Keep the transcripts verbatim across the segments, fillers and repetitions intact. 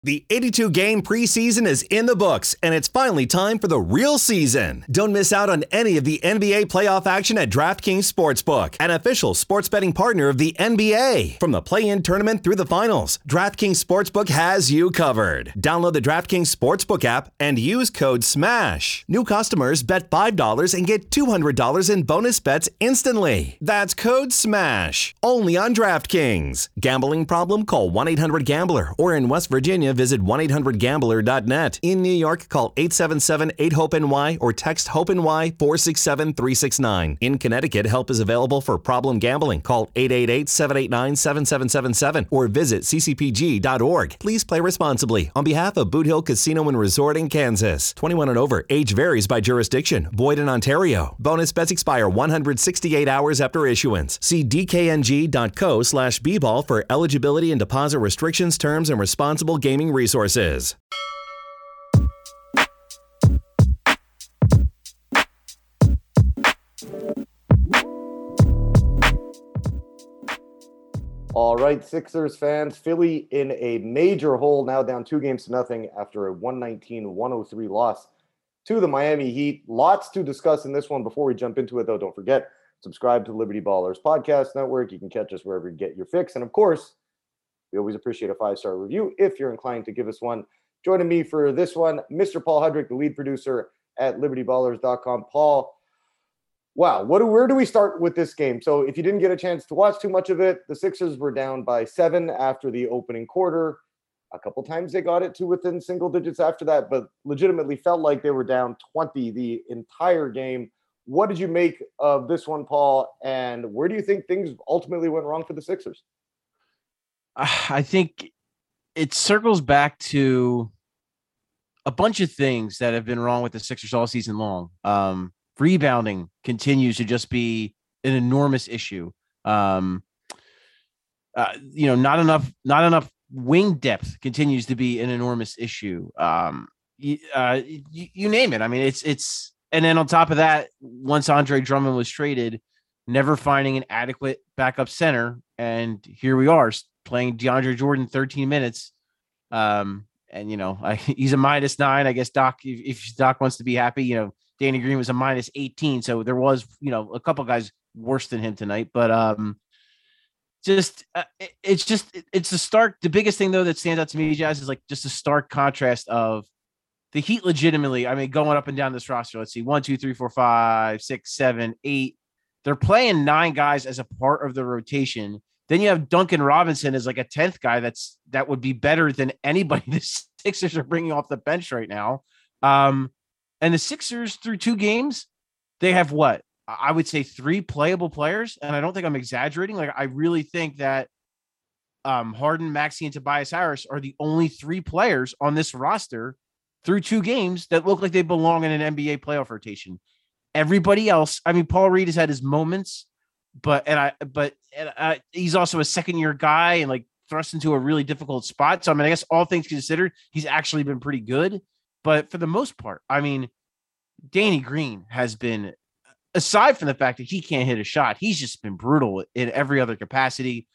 The eighty-two game preseason is in the books, and it's finally time for the real season. Don't miss out on any of the N B A playoff action at DraftKings Sportsbook, an official sports betting partner of the N B A. From the play-in tournament through the finals, DraftKings Sportsbook has you covered. Download the DraftKings Sportsbook app and use code SMASH. New customers bet five dollars and get two hundred dollars in bonus bets instantly. That's code SMASH. Only on DraftKings. Gambling problem? Call one eight hundred gambler, or in West Virginia, visit one eight hundred gambler dot net. In New York, call eight seven seven eight hope N Y or text HOPE-NY four six seven three six nine. In Connecticut, help is available for problem gambling. Call eight eight eight seven eight nine seven seven seven seven or visit c c p g dot org. Please play responsibly. On behalf of Boot Hill Casino and Resort in Kansas. twenty-one and over. Age varies by jurisdiction. Void in Ontario. Bonus bets expire one hundred sixty-eight hours after issuance. See d k n g dot co slash b ball for eligibility and deposit restrictions, terms, and responsible gaming resources. All right, Sixers fans, Philly in a major hole, now down two games to nothing after a one nineteen one oh three loss to the Miami Heat. Lots to discuss in this one. Before we jump into it, though, don't forget, subscribe to Liberty Ballers Podcast Network. You can catch us wherever you get your fix. And, of course, we always appreciate a five-star review if you're inclined to give us one. Joining me for this one, Mister Paul Hudrick, the lead producer at liberty ballers dot com. Paul, wow, what do, where do we start with this game? So if you didn't get a chance to watch too much of it, the Sixers were down by seven after the opening quarter. A couple times they got it to within single digits after that, but legitimately felt like they were down twenty the entire game. What did you make of this one, Paul? And where do you think things ultimately went wrong for the Sixers? I think it circles back to a bunch of things that have been wrong with the Sixers all season long. Um, rebounding continues to just be an enormous issue. Um, uh, you know, not enough, not enough wing depth continues to be an enormous issue. Um, you, uh, you, you name it. I mean, it's, it's, and then on top of that, once Andre Drummond was traded, never finding an adequate backup center. And here we are playing DeAndre Jordan thirteen minutes. Um, and, you know, I, he's a minus nine. I guess Doc, if, if Doc wants to be happy, you know, Danny Green was a minus eighteen. So there was, you know, a couple guys worse than him tonight. But um, just uh, it, it's just it, it's a stark. The biggest thing, though, that stands out to me, Jazz, is like just a stark contrast of the Heat legitimately. I mean, going up and down this roster, let's see, one, two, three, four, five, six, seven, eight. They're playing nine guys as a part of the rotation. Then you have Duncan Robinson as like a tenth guy. That's that would be better than anybody the Sixers are bringing off the bench right now. Um, and the Sixers through two games, they have what I would say three playable players. And I don't think I'm exaggerating. Like I really think that um, Harden, Maxey, and Tobias Harris are the only three players on this roster through two games that look like they belong in an N B A playoff rotation. Everybody else, I mean, Paul Reed has had his moments. But and I but and I, he's also a second year guy and like thrust into a really difficult spot. So I mean, I guess all things considered, he's actually been pretty good. But for the most part, I mean, Danny Green has been, aside from the fact that he can't hit a shot, he's just been brutal in every other capacity.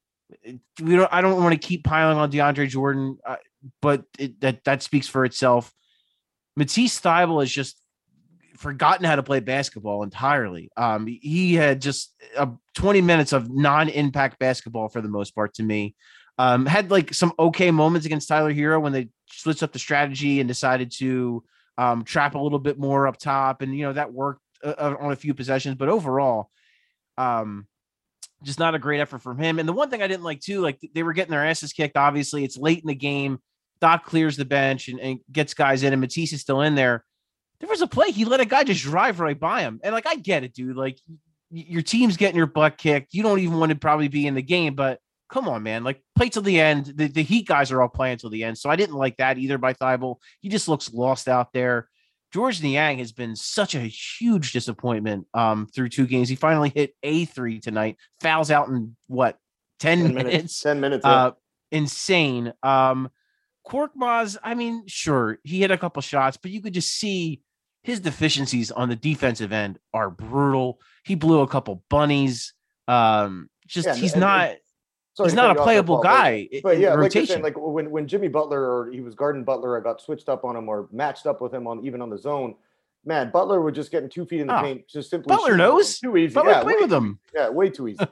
We don't. I don't want to keep piling on DeAndre Jordan, uh, but it, that that speaks for itself. Matisse Thybulle is just forgotten how to play basketball entirely. Um, he had just uh, twenty minutes of non-impact basketball for the most part to me. Um, had like some okay moments against Tyler Hero when they switched up the strategy and decided to um, trap a little bit more up top. And, you know, that worked uh, on a few possessions, but overall um, just not a great effort from him. And the one thing I didn't like too, like they were getting their asses kicked. Obviously it's late in the game. Doc clears the bench and, and gets guys in, and Matisse is still in there. There was a play. He let a guy just drive right by him. And like, I get it, dude. Like your team's getting your butt kicked. You don't even want to probably be in the game, but come on, man, like play till the end. The, the Heat guys are all playing till the end. So I didn't like that either by Thybulle. He just looks lost out there. George Niang has been such a huge disappointment um, through two games. He finally hit a three tonight, fouls out in what, ten, ten minutes, minutes, ten minutes. Uh, insane. Um, Korkmaz, I mean, sure, he hit a couple shots, but you could just see his deficiencies on the defensive end are brutal. He blew a couple bunnies. Um, just yeah, he's and, not. Sorry he's to cut not a you off there, playable Paul, guy. But, but in yeah, like you're rotation. saying, like when, when Jimmy Butler or he was guarding Butler, I got switched up on him or matched up with him on even on the zone. Man, Butler was just getting two feet in the Oh, paint, just simply Butler shooting over him. knows. Too easy. Butler Yeah, played way with too him. easy. Yeah, way too easy.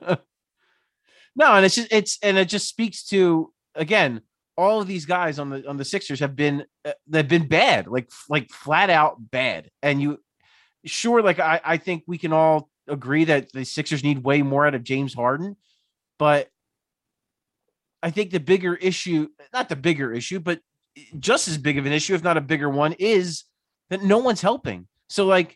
No, and it's just it's and it just speaks to, again, all of these guys on the on the Sixers have been uh, they've been bad, like like flat out bad. And you sure, like I I think we can all agree that the Sixers need way more out of James Harden, but I think the bigger issue, not the bigger issue, but just as big of an issue, if not a bigger one, is that no one's helping. So like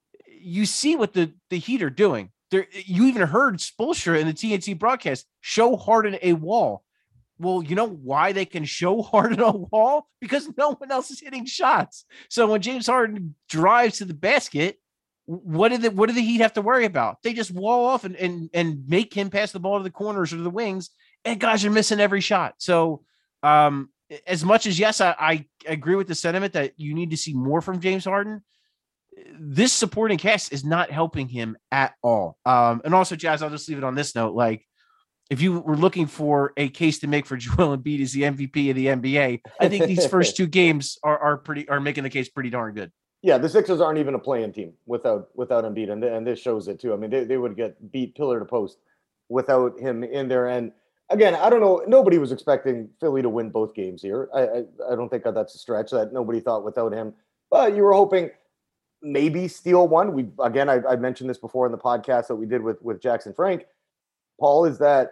you see what the the Heat are doing. There, you even heard Spoelstra in the T N T broadcast show Harden a wall. Well, you know why they can show Harden a wall? Because no one else is hitting shots. So when James Harden drives to the basket, what did the, what do the Heat have to worry about? They just wall off and, and, and make him pass the ball to the corners or to the wings, and guys are missing every shot. So um, as much as, yes, I, I agree with the sentiment that you need to see more from James Harden, this supporting cast is not helping him at all. Um, and also, Jazz, I'll just leave it on this note. Like, if you were looking for a case to make for Joel Embiid as the M V P of the N B A, I think these first two games are are pretty are making the case pretty darn good. Yeah, the Sixers aren't even a play-in team without without Embiid, and and this shows it too. I mean, they, they would get beat pillar to post without him in there. And again, I don't know. Nobody was expecting Philly to win both games here. I I, I don't think that's a stretch. That nobody thought without him, but you were hoping maybe steal one. We again, I, I mentioned this before in the podcast that we did with with Jackson Frank. Paul, is that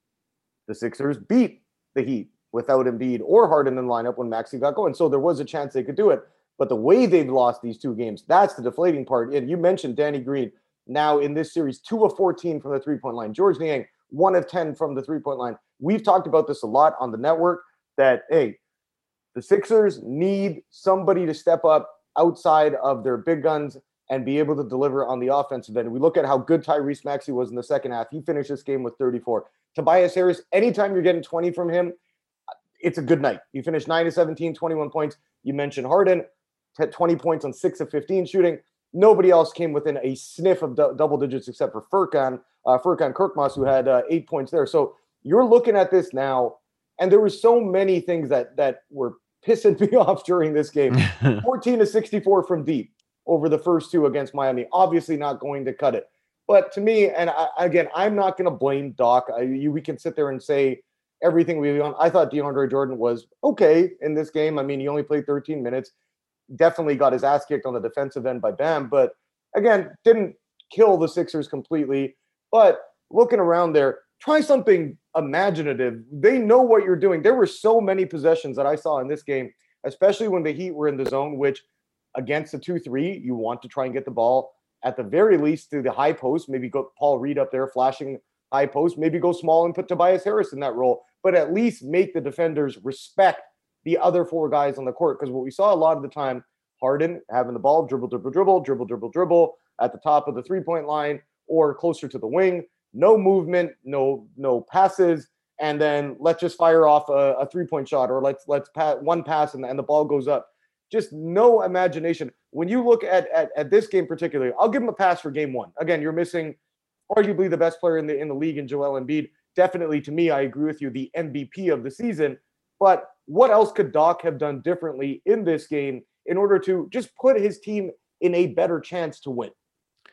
the Sixers beat the Heat without Embiid or Harden in the lineup when Maxey got going. So there was a chance they could do it. But the way they've lost these two games, that's the deflating part. And you mentioned Danny Green now in this series, two of fourteen from the three-point line. Georges Niang, one of ten from the three-point line. We've talked about this a lot on the network that, hey, the Sixers need somebody to step up outside of their big guns and be able to deliver on the offensive end. We look at how good Tyrese Maxey was in the second half. He finished this game with thirty-four. Tobias Harris, anytime you're getting twenty from him, it's a good night. He finished nine of seventeen, twenty-one points. You mentioned Harden, had twenty points on six of fifteen shooting. Nobody else came within a sniff of d- double digits except for Furkan, uh, Furkan Korkmaz, who had uh, eight points there. So you're looking at this now, and there were so many things that that were pissing me off during this game. fourteen to sixty-four from deep over the first two against Miami. Obviously not going to cut it. But to me, and I, again, I'm not going to blame Doc. I, you, we can sit there and say everything we want. I thought DeAndre Jordan was okay in this game. I mean, he only played thirteen minutes. Definitely got his ass kicked on the defensive end by Bam. But again, didn't kill the Sixers completely. But looking around there, try something imaginative. They know what you're doing. There were so many possessions that I saw in this game, especially when the Heat were in the zone, which against the two three, you want to try and get the ball at the very least to the high post, maybe go Paul Reed up there flashing high post, maybe go small and put Tobias Harris in that role, but at least make the defenders respect the other four guys on the court. Because what we saw a lot of the time, Harden having the ball, dribble, dribble, dribble, dribble, dribble, dribble at the top of the three-point line or closer to the wing, no movement, no no passes, and then let's just fire off a, a three-point shot or let's let's pass one pass and, and the ball goes up. Just no imagination. When you look at, at at this game particularly, I'll give him a pass for game one. Again, you're missing arguably the best player in the in the league in Joel Embiid. Definitely, to me, I agree with you, the M V P of the season. But what else could Doc have done differently in this game in order to just put his team in a better chance to win?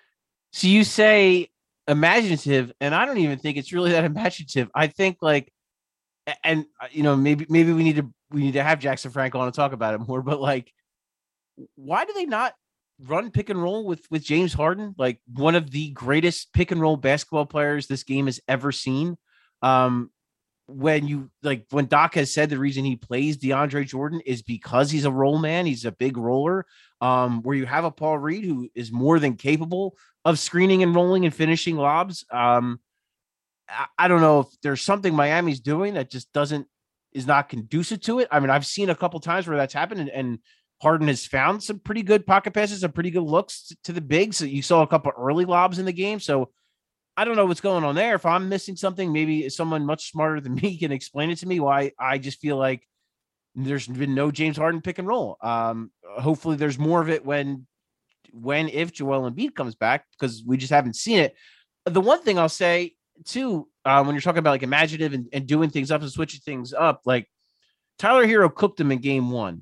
So you say imaginative, and I don't even think it's really that imaginative. I think like, and you know, maybe maybe we need to we need to have Jackson Frank on to talk about it more. But like, why do they not run pick and roll with with James Harden, like one of the greatest pick and roll basketball players this game has ever seen? Um, when you like when Doc has said the reason he plays DeAndre Jordan is because he's a roll man, he's a big roller. Um, where you have a Paul Reed who is more than capable of screening and rolling and finishing lobs. Um, I, I don't know if there's something Miami's doing that just doesn't is not conducive to it. I mean, I've seen a couple times where that's happened, and, and Harden has found some pretty good pocket passes, some pretty good looks to the bigs. So you saw a couple early lobs in the game. So I don't know what's going on there. If I'm missing something, maybe someone much smarter than me can explain it to me. Why I just feel like there's been no James Harden pick and roll. Um, hopefully there's more of it when, when, if Joel Embiid comes back, because we just haven't seen it. The one thing I'll say, too, uh, when you're talking about like imaginative and, and doing things up and switching things up, like Tyler Hero cooked them in game one.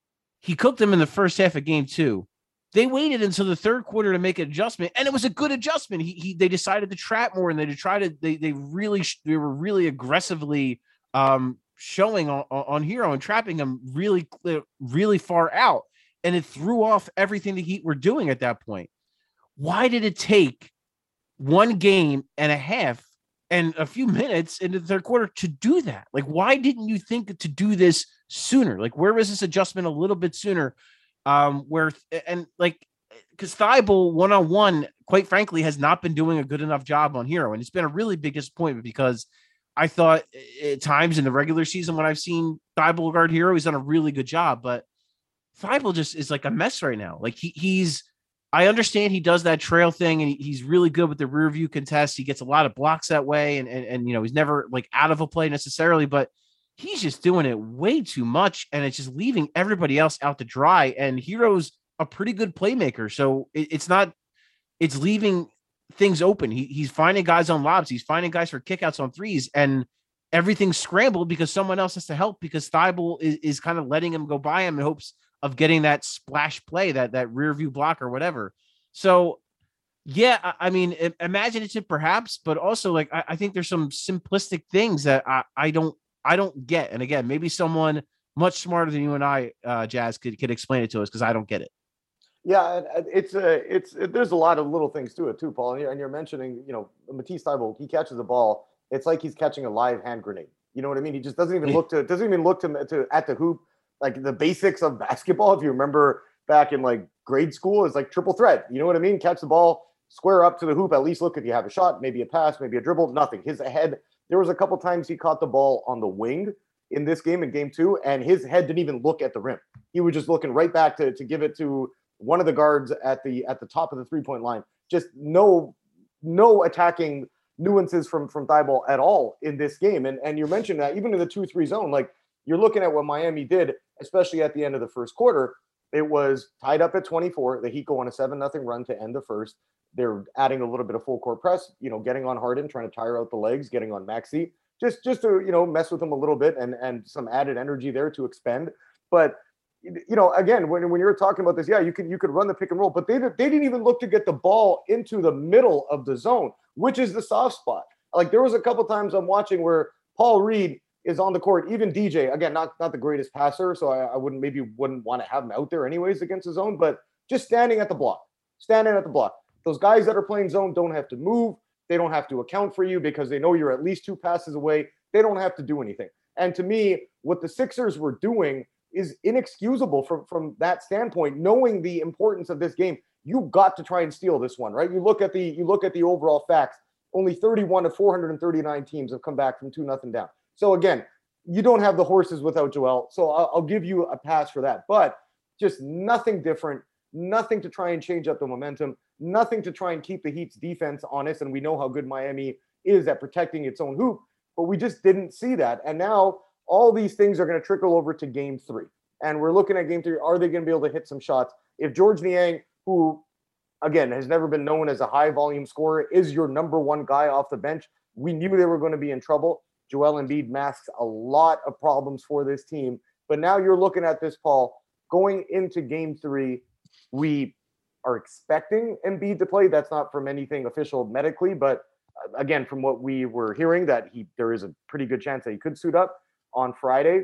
He cooked them in the first half of game two. They waited until the third quarter to make an adjustment, and it was a good adjustment. He, he they decided to trap more, and they try to they they really they were really aggressively um, showing on, on Hero and trapping him really really far out, and it threw off everything the Heat were doing at that point. Why did it take one game and a half and a few minutes into the third quarter to do that? Like, why didn't you think to do this sooner? Like, where was this adjustment a little bit sooner? Um, where and like, because Thibault one-on-one, quite frankly, has not been doing a good enough job on Hero, and it's been a really big disappointment because I thought at times in the regular season when I've seen Thibault guard Hero, he's done a really good job, but Thibault just is like a mess right now. Like he he's. I understand he does that trail thing and he's really good with the rear view contest. He gets a lot of blocks that way. And, and, and, you know, he's never like out of a play necessarily, but he's just doing it way too much. And it's just leaving everybody else out to dry. And Hero's a pretty good playmaker. So it, it's not, it's leaving things open. He, he's finding guys on lobs. He's finding guys for kickouts on threes, and everything's scrambled because someone else has to help because Thibault is, is kind of letting him go by him in hopes of getting that splash play, that that rear view block or whatever. So, yeah, I, I mean, imaginative perhaps, but also like I, I think there's some simplistic things that I, I don't I don't get. And again, maybe someone much smarter than you and I, uh, Jazz, could could explain it to us because I don't get it. Yeah, it's a it's there's a lot of little things to it too, Paul. And you're, and you're mentioning, you know, Matisse Thybulle, he catches the ball. It's like he's catching a live hand grenade. You know what I mean? He just doesn't even look to doesn't even look to, to at the hoop. Like the basics of basketball, if you remember back in like grade school, is like triple threat. You know what I mean? Catch the ball, square up to the hoop, at least look if you have a shot, maybe a pass, maybe a dribble, nothing. His head, there was a couple times he caught the ball on the wing in this game, in game two, and his head didn't even look at the rim. He was just looking right back to, to give it to one of the guards at the at the top of the three-point line. Just no, no attacking nuances from, from Thybulle at all in this game. And, and you mentioned that even in the two three zone, like you're looking at what Miami did, especially at the end of the first quarter. It was tied up at twenty-four. The Heat go on a seven nothing run to end the first. They're adding a little bit of full court press, you know, getting on Harden, trying to tire out the legs, getting on Maxey, just just to, you know, mess with him a little bit and, and some added energy there to expend. But, you know, again, when, when you're talking about this, yeah, you could you could run the pick and roll, but they, they didn't even look to get the ball into the middle of the zone, which is the soft spot. Like there was a couple times I'm watching where Paul Reed is on the court, even D J, again, not, not the greatest passer, so I, I wouldn't maybe wouldn't want to have him out there anyways against his own, but just standing at the block, standing at the block. Those guys that are playing zone don't have to move. They don't have to account for you because they know you're at least two passes away. They don't have to do anything. And to me, what the Sixers were doing is inexcusable from, from that standpoint, knowing the importance of this game. You got to try and steal this one, right? You look at the you look at the overall facts. Only thirty-one of four hundred thirty-nine teams have come back from two nothing down. So again, you don't have the horses without Joel. So I'll, I'll give you a pass for that. But just nothing different, nothing to try and change up the momentum, nothing to try and keep the Heat's defense honest. And we know how good Miami is at protecting its own hoop, but we just didn't see that. And now all these things are going to trickle over to game three. And we're looking at game three. Are they going to be able to hit some shots? If Georges Niang, who, again, has never been known as a high volume scorer, is your number one guy off the bench, we knew they were going to be in trouble. Joel Embiid masks a lot of problems for this team. But now you're looking at this, Paul, going into game three, we are expecting Embiid to play. That's not from anything official medically, but again, from what we were hearing, that he there is a pretty good chance that he could suit up on Friday.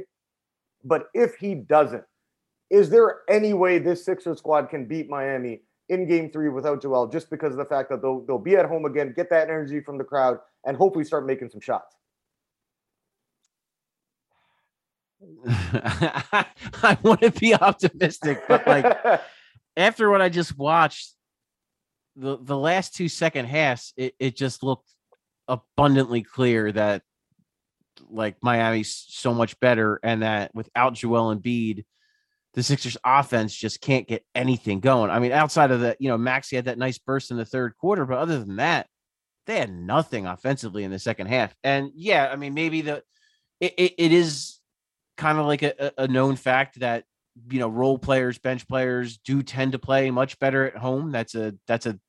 But if he doesn't, is there any way this Sixers squad can beat Miami in game three without Joel, just because of the fact that they'll, they'll be at home again, get that energy from the crowd, and hopefully start making some shots? I want to be optimistic, but like after what I just watched, the the last two second halves, it, it just looked abundantly clear that like Miami's so much better, and that without Joel Embiid, the Sixers offense just can't get anything going. I mean, outside of the, you know, Maxey had that nice burst in the third quarter, but other than that, they had nothing offensively in the second half. And yeah, I mean, maybe the it, it, it is kind of like a, a known fact that, you know, role players, bench players do tend to play much better at home. That's a, that's a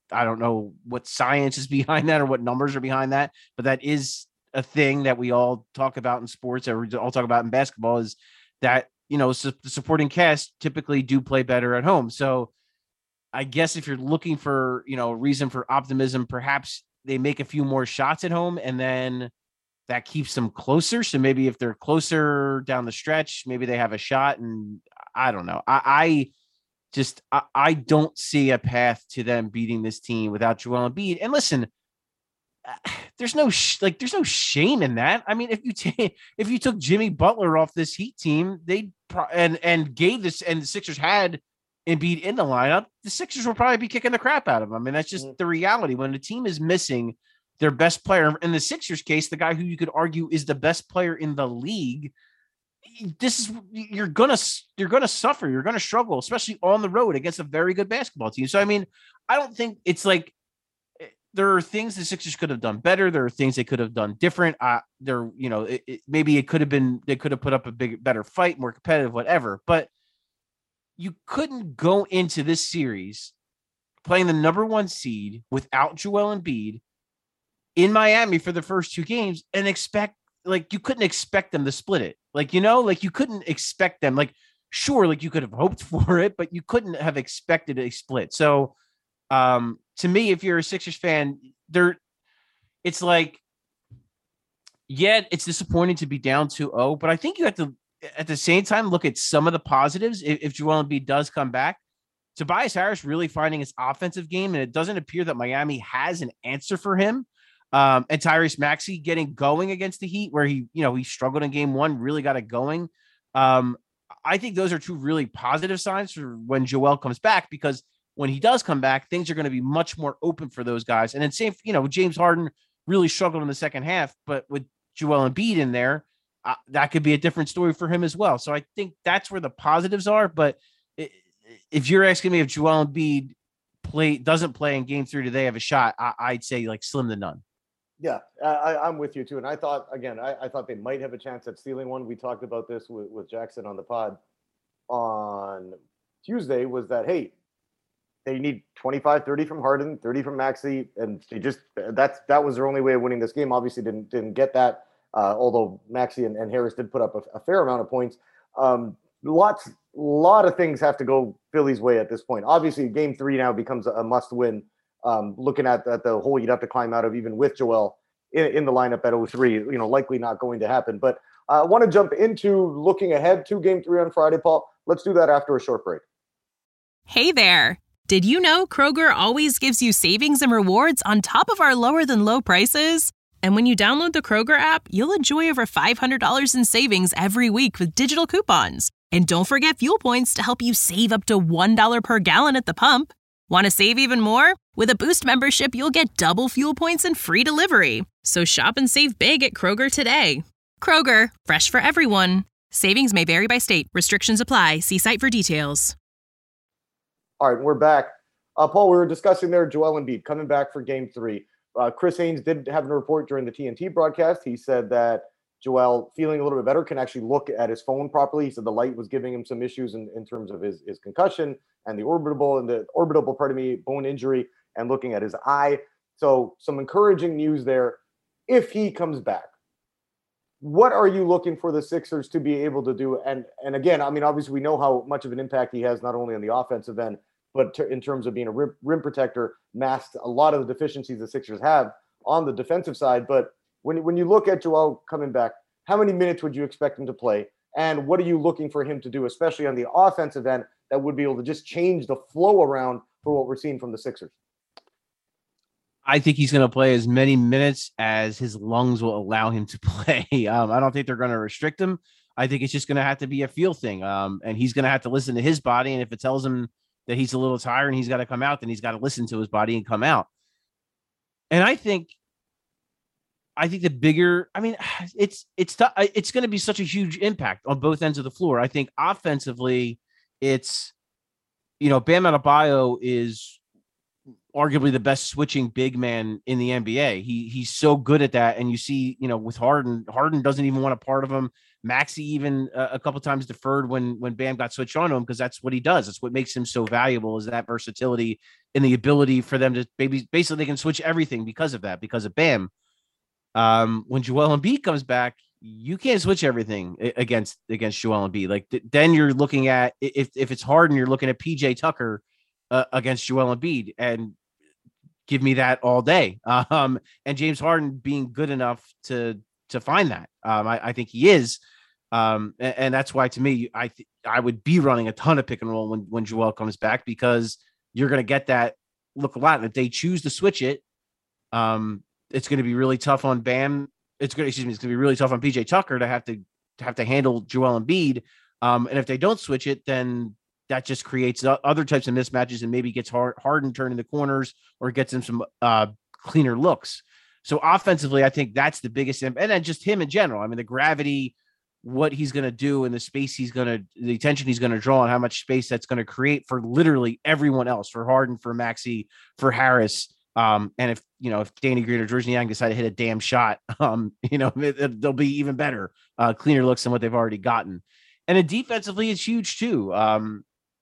I don't know what science is behind that or what numbers are behind that, but that is a thing that we all talk about in sports, or we all talk about in basketball, is that, you know, su- the supporting cast typically do play better at home. So I guess if you're looking for, you know, reason for optimism, perhaps they make a few more shots at home and then that keeps them closer. So maybe if they're closer down the stretch, maybe they have a shot. And I don't know. I, I just, I, I don't see a path to them beating this team without Joel Embiid. And listen, there's no sh- like, there's no shame in that. I mean, if you take, if you took Jimmy Butler off this Heat team, they pro- and, and gave this, and the Sixers had Embiid in the lineup, the Sixers will probably be kicking the crap out of them. I mean, that's just mm-hmm. the reality. When the team is missing their best player, in the Sixers case, the guy who you could argue is the best player in the league, this is, you're gonna you're gonna suffer, you're gonna struggle, especially on the road against a very good basketball team. So I mean, I don't think it's like, there are things the Sixers could have done better. There are things they could have done different. Uh, there, you know, it, it, maybe it could have been, they could have put up a big, better fight, more competitive, whatever. But you couldn't go into this series playing the number one seed without Joel Embiid in Miami for the first two games and expect, like, you couldn't expect them to split it. Like, you know, like you couldn't expect them, like, sure, like you could have hoped for it, but you couldn't have expected a split. So, um, to me, if you're a Sixers fan, there, it's like, yeah, it's disappointing to be down two oh, but I think you have to, at the same time, look at some of the positives. If, if Joel Embiid does come back, Tobias Harris really finding his offensive game, and it doesn't appear that Miami has an answer for him. Um, and Tyrese Maxey getting going against the Heat, where he, you know, he struggled in game one, really got it going. Um, I think those are two really positive signs for when Joel comes back, because when he does come back, things are going to be much more open for those guys. And then same, you know, James Harden really struggled in the second half, but with Joel Embiid in there, uh, that could be a different story for him as well. So I think that's where the positives are. But it, if you're asking me if Joel Embiid play doesn't play in game three today have a shot, I, I'd say like slim to none. Yeah, I, I'm with you too. And I thought, again, I, I thought they might have a chance at stealing one. We talked about this with, with Jackson on the pod on Tuesday, was that, hey, they need twenty-five, thirty from Harden, thirty from Maxey, and they just, that's that was their only way of winning this game. Obviously didn't didn't get that, uh, although Maxey and, and Harris did put up a, a fair amount of points. Um, lots, lot of things have to go Philly's way at this point. Obviously, game three now becomes a, a must-win. Um, looking at, at the hole you'd have to climb out of, even with Joel in, in the lineup at oh three, you know, likely not going to happen. But uh, I want to jump into looking ahead to game three on Friday, Paul. Let's do that after a short break. Hey there. Did you know Kroger always gives you savings and rewards on top of our lower than low prices? And when you download the Kroger app, you'll enjoy over five hundred dollars in savings every week with digital coupons. And don't forget fuel points to help you save up to one dollar per gallon at the pump. Want to save even more? With a Boost membership, you'll get double fuel points and free delivery. So shop and save big at Kroger today. Kroger, fresh for everyone. Savings may vary by state. Restrictions apply. See site for details. All right, we're back. Uh, Paul, we were discussing there Joel Embiid coming back for game three. Uh, Chris Haynes did have a report during the T N T broadcast. He said that Joel, feeling a little bit better, can actually look at his phone properly. He said the light was giving him some issues in, in terms of his, his concussion and the orbital and the orbital, pardon me, bone injury, and looking at his eye. So some encouraging news there. If he comes back, what are you looking for the Sixers to be able to do? And and again, I mean, obviously we know how much of an impact he has, not only on the offensive end, but t- in terms of being a rim, rim protector, masked a lot of the deficiencies the Sixers have on the defensive side. But when, when you look at Joel coming back, how many minutes would you expect him to play? And what are you looking for him to do, especially on the offensive end, that would be able to just change the flow around for what we're seeing from the Sixers? I think he's going to play as many minutes as his lungs will allow him to play. Um, I don't think they're going to restrict him. I think it's just going to have to be a feel thing. Um, and he's going to have to listen to his body. And if it tells him that he's a little tired and he's got to come out, then he's got to listen to his body and come out. And I think, I think the bigger, I mean, it's, it's, t- it's going to be such a huge impact on both ends of the floor. I think offensively it's, you know, Bam Adebayo is arguably the best switching big man in the N B A. He he's so good at that. And you see, you know, with Harden, Harden doesn't even want a part of him. Maxey even uh, a couple times deferred when when Bam got switched on to him because that's what he does. That's what makes him so valuable is that versatility and the ability for them to maybe basically they can switch everything because of that, because of Bam. Um, when Joel Embiid comes back, you can't switch everything against against Joel Embiid. Like th- then you're looking at if if it's Harden, you're looking at P J Tucker uh, against Joel Embiid, and give me that all day. Um, and James Harden being good enough to to find that. Um, I, I think he is, um, and, and that's why to me, I th- I would be running a ton of pick and roll when when Joel comes back because you're going to get that look a lot. And if they choose to switch it, um, it's going to be really tough on Bam. It's going to, excuse me, it's going to be really tough on P J Tucker to have to, to have to handle Joel Embiid. Um, and if they don't switch it, then that just creates other types of mismatches and maybe gets hard, Harden turning the corners or gets him some uh, cleaner looks. So offensively, I think that's the biggest, and then just him in general. I mean, the gravity, what he's going to do and the space he's going to, the attention he's going to draw and how much space that's going to create for literally everyone else, for Harden, for Maxey, for Harris. Um, and if, you know, if Danny Green or George Niang decide to hit a damn shot, um, you know, it, it, they'll be even better, uh, cleaner looks than what they've already gotten. And then defensively, it's huge too. Um,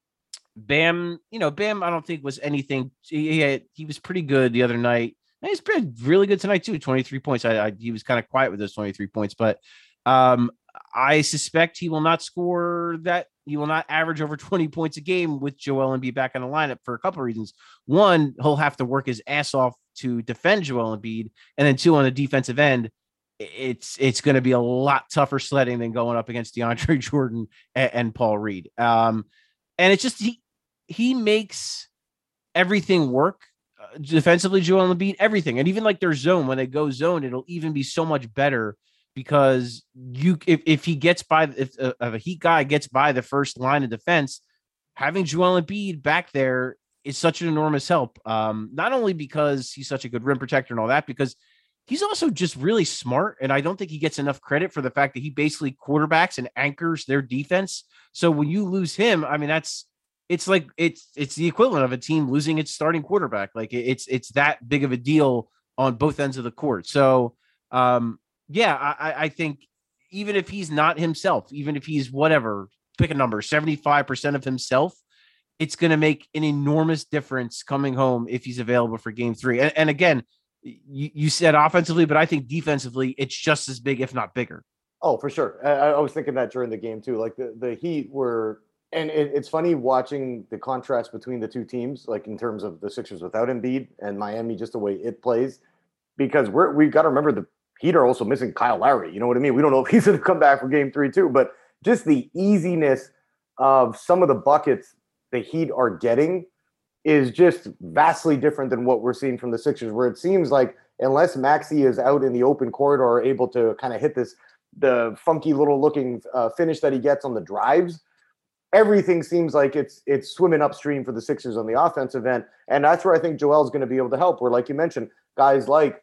Bam, you know, Bam, I don't think was anything. He, had, he was pretty good the other night. And he's been really good tonight too. twenty-three points. I, I he was kind of quiet with those twenty-three points, but um, I suspect he will not score that. He will not average over twenty points a game with Joel Embiid back in the lineup for a couple of reasons. One, he'll have to work his ass off to defend Joel Embiid. And then two, on the defensive end, it's it's going to be a lot tougher sledding than going up against DeAndre Jordan and, and Paul Reed. Um, and it's just, he, he makes everything work uh, defensively, Joel Embiid, everything. And even like their zone, when they go zone, it'll even be so much better because you, if, if he gets by, if a, if a Heat guy gets by the first line of defense, having Joel Embiid back there is such an enormous help. Um, not only because he's such a good rim protector and all that, because he's also just really smart. And I don't think he gets enough credit for the fact that he basically quarterbacks and anchors their defense. So when you lose him, I mean, that's, it's like, it's, it's the equivalent of a team losing its starting quarterback. Like it's, it's that big of a deal on both ends of the court. So, um, yeah, I, I think even if he's not himself, even if he's whatever, pick a number, seventy-five percent of himself, it's going to make an enormous difference coming home if he's available for game three. And, and again, you, you said offensively, but I think defensively, it's just as big, if not bigger. Oh, for sure. I, I was thinking that during the game too. Like the, the Heat were, and it, it's funny watching the contrast between the two teams, like in terms of the Sixers without Embiid and Miami, just the way it plays, because we're, we've got to remember the Heat are also missing Kyle Lowry. You know what I mean? We don't know if he's going to come back for game three too, but just the easiness of some of the buckets the Heat are getting is just vastly different than what we're seeing from the Sixers, where it seems like unless Maxey is out in the open corridor, able to kind of hit this, the funky little looking uh, finish that he gets on the drives, everything seems like it's it's swimming upstream for the Sixers on the offensive end. And that's where I think Joel's going to be able to help, where, like you mentioned, guys like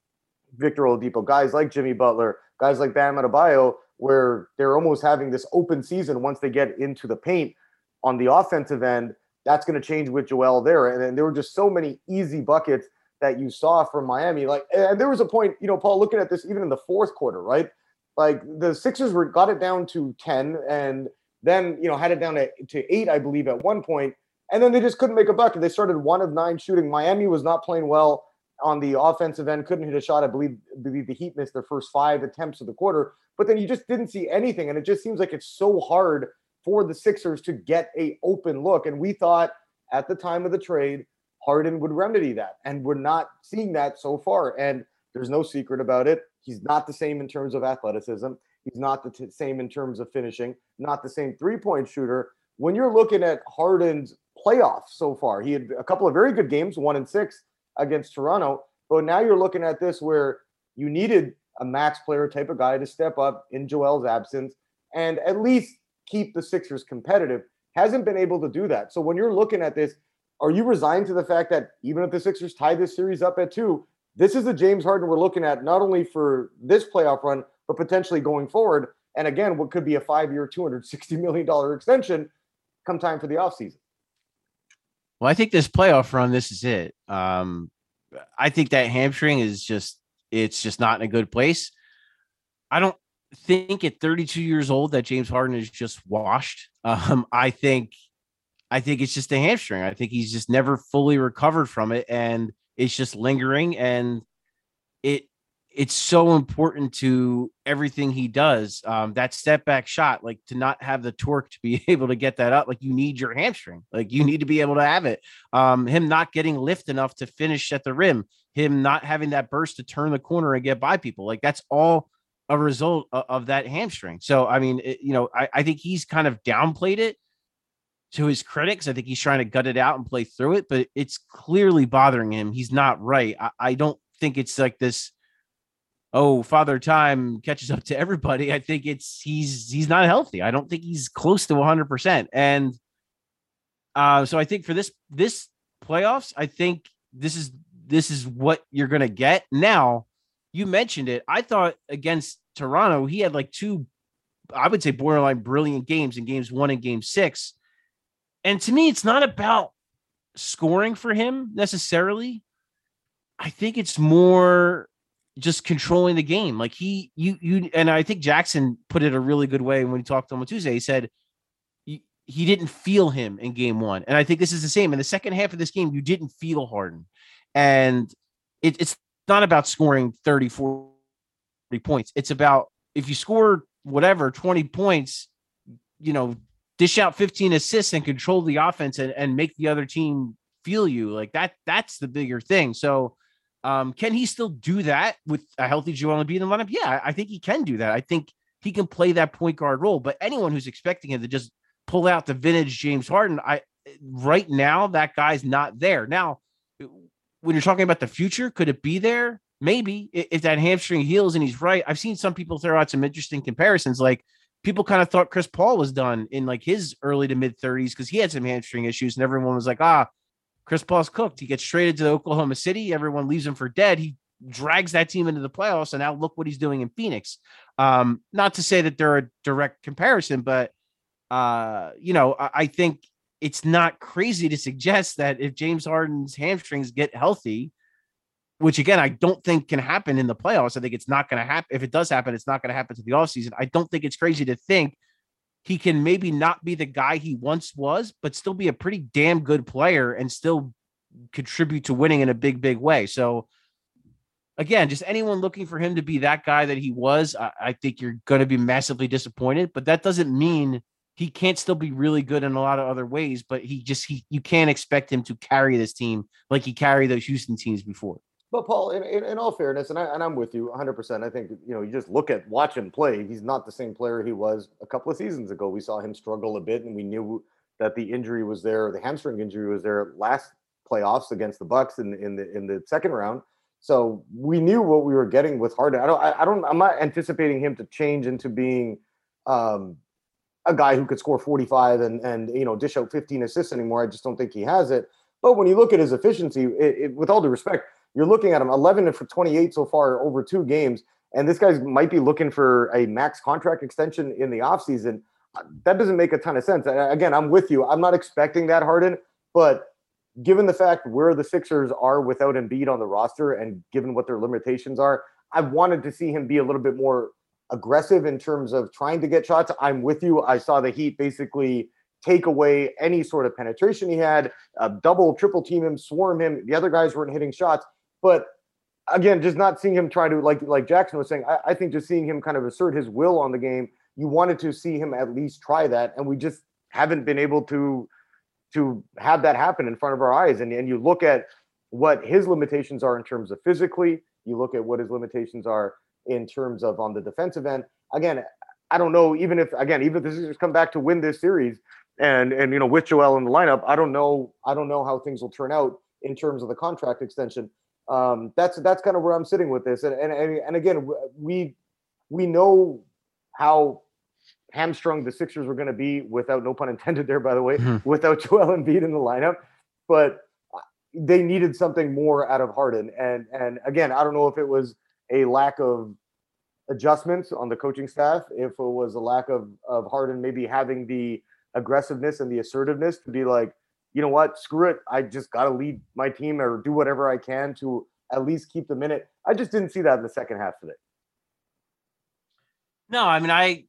Victor Oladipo, guys like Jimmy Butler, guys like Bam Adebayo, where they're almost having this open season once they get into the paint on the offensive end. That's going to change with Joel there. And then there were just so many easy buckets that you saw from Miami. Like, and there was a point, you know, Paul, looking at this even in the fourth quarter, right? Like the Sixers were got it down to ten and then, you know, had it down to, to eight, I believe, at one point. And then they just couldn't make a bucket. They started one of nine shooting. Miami was not playing well on the offensive end, couldn't hit a shot. I believe, believe the Heat missed their first five attempts of the quarter, but then you just didn't see anything. And it just seems like it's so hard for the Sixers to get a open look. And we thought at the time of the trade, Harden would remedy that. And we're not seeing that so far. And there's no secret about it. He's not the same in terms of athleticism. He's not the t- same in terms of finishing, not the same three-point shooter. When you're looking at Harden's playoffs so far, he had a couple of very good games, one and six against Toronto. But now you're looking at this where you needed a max player type of guy to step up in Joel's absence and at least keep the Sixers competitive. Hasn't been able to do that. So when you're looking at this, are you resigned to the fact that even if the Sixers tie this series up at two, this is the James Harden we're looking at not only for this playoff run, but potentially going forward? And again, what could be a five-year, two hundred sixty million dollars extension come time for the offseason? Well, I think this playoff run, this is it. Um, I think that hamstring is just, it's just not in a good place. I don't, think at thirty-two years old that James Harden is just washed. Um, I think, I think it's just a hamstring. I think he's just never fully recovered from it, and it's just lingering. And it, it's so important to everything he does. Um, that step back shot, like to not have the torque to be able to get that up. Like you need your hamstring. Like you need to be able to have it. Um, him not getting lift enough to finish at the rim. Him not having that burst to turn the corner and get by people. Like that's all a result of, of that hamstring. So, I mean, it, you know, I, I think he's kind of downplayed it to his critics. I think he's trying to gut it out and play through it, but it's clearly bothering him. He's not right. I, I don't think it's like this, oh, father time catches up to everybody. I think it's he's he's not healthy. I don't think he's close to one hundred percent. And uh, so I think for this this playoffs, I think this is this is what you're gonna get. Now, you mentioned it. I thought against Toronto, he had like two, I would say borderline brilliant games in games one and game six. And to me, it's not about scoring for him necessarily. I think it's more just controlling the game. Like he, you, you, and I think Jackson put it a really good way when he talked to him on Tuesday. He said he, he didn't feel him in game one. And I think this is the same. In the second half of this game, you didn't feel Harden. And it, it's not about scoring thirty, forty points. It's about if you score whatever, twenty points, you know, dish out fifteen assists and control the offense and, and make the other team feel you like that. That's the bigger thing. So um, can he still do that with a healthy Joel Embiid in the lineup? Yeah, I think he can do that. I think he can play that point guard role, but anyone who's expecting him to just pull out the vintage James Harden, I right now, that guy's not there. Now, when you're talking about the future, could it be there? Maybe if that hamstring heals and he's right. I've seen some people throw out some interesting comparisons. Like people kind of thought Chris Paul was done in like his early to mid thirties because he had some hamstring issues, and everyone was like, ah, Chris Paul's cooked. He gets traded to Oklahoma City. Everyone leaves him for dead. He drags that team into the playoffs, and now look what he's doing in Phoenix. Um, not to say that they're a direct comparison, but uh, you know, I, I think it's not crazy to suggest that if James Harden's hamstrings get healthy, which again, I don't think can happen in the playoffs. I think it's not going to happen. If it does happen, it's not going to happen to the offseason. I don't think it's crazy to think he can maybe not be the guy he once was, but still be a pretty damn good player and still contribute to winning in a big, big way. So again, just anyone looking for him to be that guy that he was, I, I think you're going to be massively disappointed, but that doesn't mean he can't still be really good in a lot of other ways, but he just, he, you can't expect him to carry this team like he carried those Houston teams before. But Paul, in, in, in all fairness, and, I, and I'm with you one hundred percent, I think, you know, you just look at, watch him play. He's not the same player he was a couple of seasons ago. We saw him struggle a bit, and we knew that the injury was there, the hamstring injury was there last playoffs against the Bucks in, in the in the second round. So we knew what we were getting with Harden. I don't, I, I don't, I'm not anticipating him to change into being um, a guy who could score forty-five and and you know dish out fifteen assists anymore. I just don't think he has it. But when you look at his efficiency, it, it, with all due respect, you're looking at him eleven for twenty-eight so far over two games. And this guy might be looking for a max contract extension in the offseason. That doesn't make a ton of sense. Again, I'm with you. I'm not expecting that, Harden. But given the fact where the Sixers are without Embiid on the roster and given what their limitations are, I wanted to see him be a little bit more aggressive in terms of trying to get shots. I'm with you. I saw the Heat basically take away any sort of penetration he had, uh, double, triple team him, swarm him. The other guys weren't hitting shots. But again, just not seeing him try to, like like Jackson was saying, I, I think just seeing him kind of assert his will on the game, you wanted to see him at least try that. And we just haven't been able to to have that happen in front of our eyes. And, and you look at what his limitations are in terms of physically, you look at what his limitations are in terms of on the defensive end. Again, I don't know, even if, again, even if the Sixers come back to win this series and, and you know, with Joel in the lineup, I don't know, I don't know how things will turn out in terms of the contract extension. Um, that's that's kind of where I'm sitting with this, and and and again, we we know how hamstrung the Sixers were going to be without, no pun intended there, by the way, mm-hmm. without Joel Embiid in the lineup, but they needed something more out of Harden, and and again, I don't know if it was a lack of adjustments on the coaching staff, if it was a lack of of Harden maybe having the aggressiveness and the assertiveness to be like, you know what, screw it. I just got to lead my team or do whatever I can to at least keep the minute. I just didn't see that in the second half today. No, I mean, I,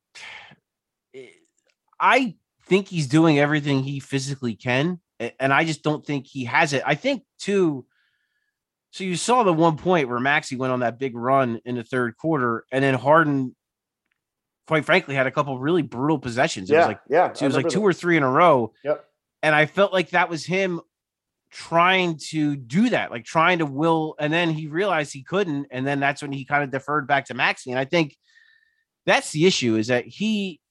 I think he's doing everything he physically can, and I just don't think he has it. I think too. So you saw the one point where Maxey went on that big run in the third quarter, and then Harden, quite frankly, had a couple of really brutal possessions. It yeah, was like yeah, it was like two that. or three in a row. Yep. And I felt like that was him trying to do that, like trying to will, and then he realized he couldn't, and then that's when he kind of deferred back to Maxey. And I think that's the issue, is that he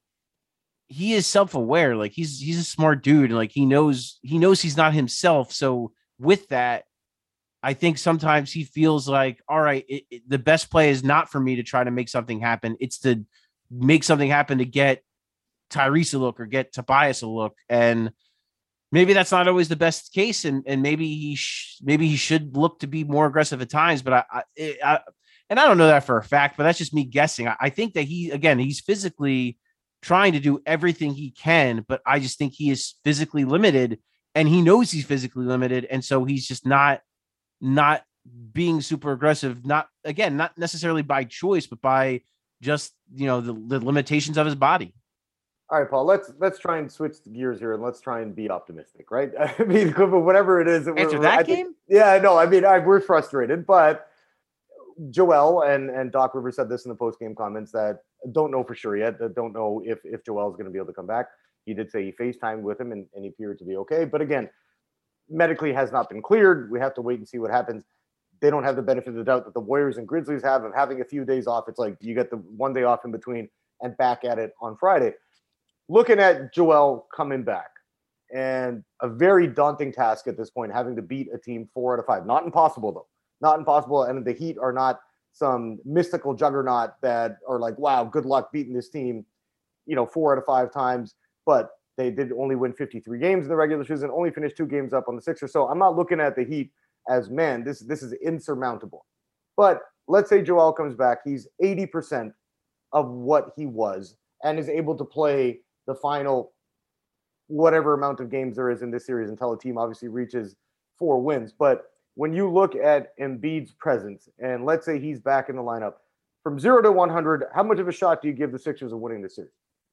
he is self-aware. Like he's he's a smart dude. Like he knows he knows he's not himself. So with that, I think sometimes he feels like, all right, it, it, the best play is not for me to try to make something happen. It's to make something happen to get Tyrese a look or get Tobias a look. And maybe that's not always the best case. And, and maybe he, sh- maybe he should look to be more aggressive at times, but I, I, I, and I don't know that for a fact, but that's just me guessing. I, I think that he, again, he's physically trying to do everything he can, but I just think he is physically limited, and he knows he's physically limited. And so he's just not, not being super aggressive, not again, not necessarily by choice, but by just, you know, the, the limitations of his body. All right, Paul, let's, let's try and switch gears here and let's try and be optimistic, right? I mean, whatever it is. After that I game? Think, yeah, no, I mean, I, we're frustrated, but Joel and, and Doc Rivers said this in the post-game comments that don't know for sure yet, that don't know if, if Joel is going to be able to come back. He did say he FaceTimed with him and, and he appeared to be okay. But again, medically has not been cleared. We have to wait and see what happens. They don't have the benefit of the doubt that the Warriors and Grizzlies have of having a few days off. It's like you get the one day off in between and back at it on Friday. Looking at Joel coming back, and a very daunting task at this point, having to beat a team four out of five. Not impossible, though. Not impossible. And the Heat are not some mystical juggernaut that are like, wow, good luck beating this team, you know, four out of five times. But they did only win fifty-three games in the regular season, only finished two games up on the Sixers. So I'm not looking at the Heat as, man, this, this is insurmountable. But let's say Joel comes back. He's eighty percent of what he was and is able to play the final whatever amount of games there is in this series until a team obviously reaches four wins. But when you look at Embiid's presence, and let's say he's back in the lineup, from zero to one hundred, how much of a shot do you give the Sixers of winning this series?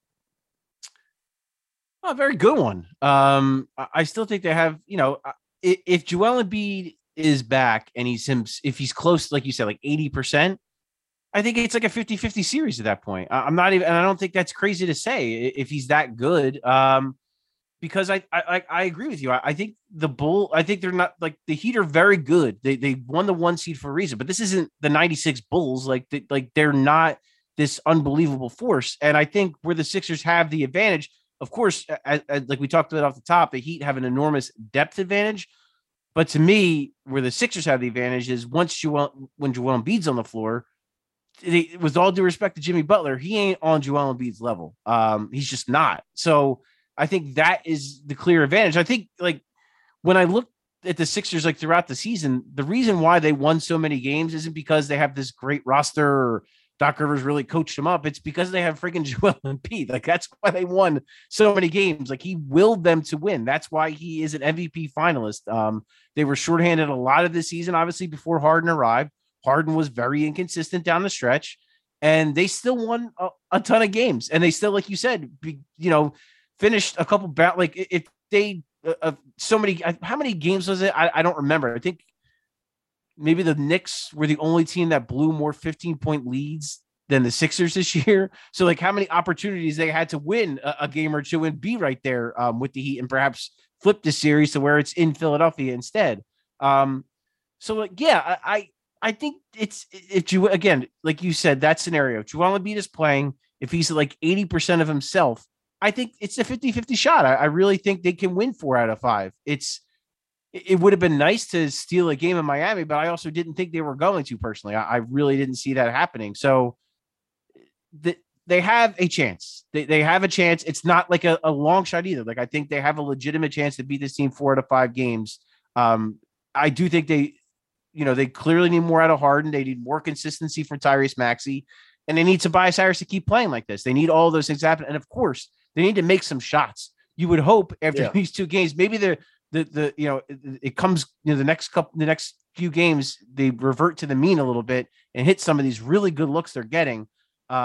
A very good one. Um, I still think they have, you know, if, if Joel Embiid is back and he's him, if he's close, like you said, like eighty percent, I think it's like a fifty-fifty series at that point. I'm not even, and I don't think that's crazy to say if he's that good. Um, because I, I, I agree with you. I, I think the Bull, I think they're not like the Heat are very good. They, they won the one seed for a reason, but this isn't the ninety-six Bulls. Like, they, like they're not this unbelievable force. And I think where the Sixers have the advantage, of course, as, as, like we talked about off the top, the Heat have an enormous depth advantage. But to me, where the Sixers have the advantage is once Joel, when Joel Embiid's on the floor, it, with all due respect to Jimmy Butler, he ain't on Joel Embiid's level. Um, he's just not. So I think that is the clear advantage. I think, like, when I look at the Sixers, like throughout the season, the reason why they won so many games isn't because they have this great roster or Doc Rivers really coached them up. It's because they have freaking Joel Embiid. Like, that's why they won so many games. Like, he willed them to win. That's why he is an M V P finalist. Um, they were shorthanded a lot of this season, obviously, before Harden arrived. Harden was very inconsistent down the stretch, and they still won a, a ton of games. And they still, like you said, be, you know, finished a couple bat. Like, if they uh, uh, so many, how many games was it? I, I don't remember. I think maybe the Knicks were the only team that blew more fifteen point leads than the Sixers this year. So, like, how many opportunities they had to win a, a game or two and be right there um, with the Heat and perhaps flip the series to where it's in Philadelphia instead. Um, so, like, yeah, I, I, I think it's, if you, again, like you said, that scenario, if Joel Embiid is playing, if he's like eighty percent of himself, I think it's a fifty-fifty shot. I, I really think they can win four out of five. It's, it would have been nice to steal a game in Miami, but I also didn't think they were going to personally. I, I really didn't see that happening. So the, they have a chance. They, they have a chance. It's not like a, a long shot either. Like, I think they have a legitimate chance to beat this team four out of five games. Um, I do think they, you know, they clearly need more out of Harden. They need more consistency from Tyrese Maxey, and they need Tobias Harris to keep playing like this. They need all those things to happen. And of course, they need to make some shots. You would hope after yeah. these two games, maybe they're, the, the, you know, it, it comes, you know, the next couple, the next few games, they revert to the mean a little bit and hit some of these really good looks they're getting. Um,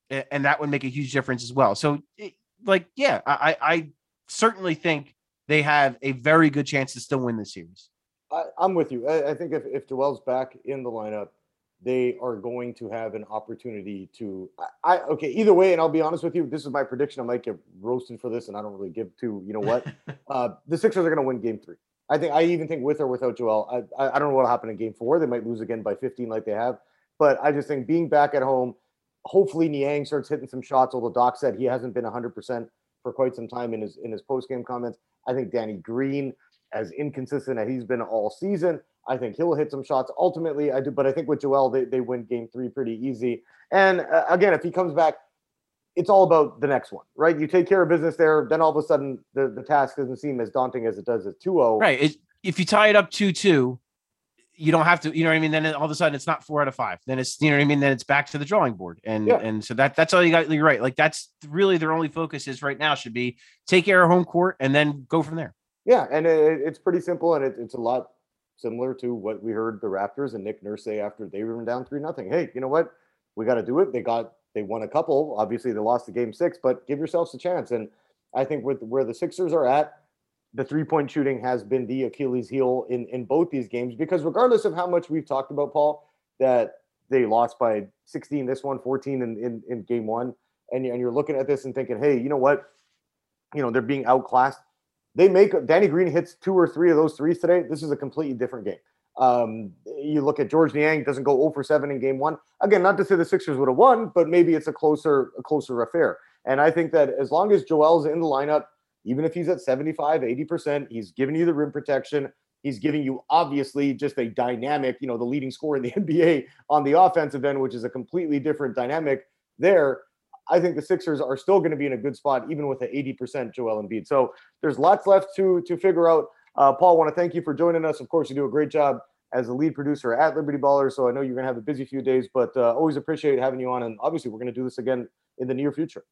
and, and that would make a huge difference as well. So, it, like, yeah, I, I certainly think they have a very good chance to still win this series. I, I'm with you. I, I think if, if Joel's back in the lineup, they are going to have an opportunity to I, I okay either way. And I'll be honest with you, this is my prediction. I might get roasted for this, and I don't really give to you know what. uh, the Sixers are going to win Game Three. I think I even think with or without Joel. I, I I don't know what'll happen in Game Four. They might lose again by fifteen like they have. But I just think being back at home, hopefully Niang starts hitting some shots. Although Doc said he hasn't been one hundred percent for quite some time in his in his post game comments. I think Danny Green, as inconsistent as he's been all season, I think he'll hit some shots. Ultimately, I do, but I think with Joel, they, they win Game Three pretty easy. And uh, again, if he comes back, it's all about the next one, right? You take care of business there, then all of a sudden the, the task doesn't seem as daunting as it does at two oh. Right. It, if you tie it up two two, you don't have to, you know what I mean? Then all of a sudden it's not four out of five. Then it's, you know what I mean? Then it's back to the drawing board. And yeah. and so that that's all you got. You're right. Like that's really their only focus is right now should be take care of home court and then go from there. Yeah, and it, it's pretty simple, and it, it's a lot similar to what we heard the Raptors and Nick Nurse say after they were down three nothing. Hey, you know what? We got to do it. They got they won a couple. Obviously, they lost the game six, but give yourselves a chance. And I think with where the Sixers are at, the three-point shooting has been the Achilles heel in, in both these games, because regardless of how much we've talked about, Paul, that they lost by sixteen, this one, fourteen in, in, in game one, and, and you're looking at this and thinking, hey, you know what? You know, they're being outclassed. They make Danny Green hits two or three of those threes today. This is a completely different game. Um, you look at George Niang, doesn't go zero for seven in game one. Again, not to say the Sixers would have won, but maybe it's a closer, a closer affair. And I think that as long as Joel's in the lineup, even if he's at seventy-five, eighty percent, he's giving you the rim protection. He's giving you obviously just a dynamic, you know, the leading scorer in the N B A on the offensive end, which is a completely different dynamic there. I think the Sixers are still going to be in a good spot, even with an eighty percent Joel Embiid. So there's lots left to to figure out. Uh, Paul, I want to thank you for joining us. Of course, you do a great job as the lead producer at Liberty Ballers. So I know you're going to have a busy few days, but uh, always appreciate having you on. And obviously, we're going to do this again in the near future.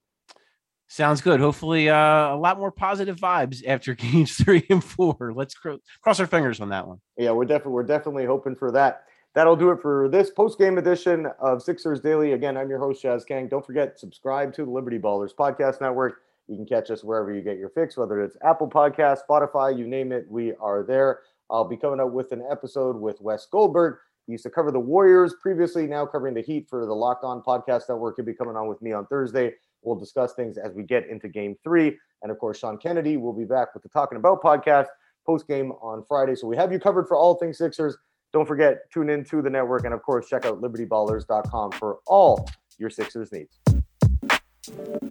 Sounds good. Hopefully, uh, a lot more positive vibes after games three and four. Let's cr- cross our fingers on that one. Yeah, we're definitely we're definitely hoping for that. That'll do it for this post-game edition of Sixers Daily. Again, I'm your host, Jazz Kang. Don't forget, subscribe to the Liberty Ballers Podcast Network. You can catch us wherever you get your fix, whether it's Apple Podcasts, Spotify, you name it, we are there. I'll be coming up with an episode with Wes Goldberg. He used to cover the Warriors previously, now covering the Heat for the Locked On Podcast Network. He'll be coming on with me on Thursday. We'll discuss things as we get into Game three. And, of course, Sean Kennedy will be back with the Talking About podcast post-game on Friday. So we have you covered for all things Sixers. Don't forget, tune in to the network, and, of course, check out liberty ballers dot com for all your Sixers needs.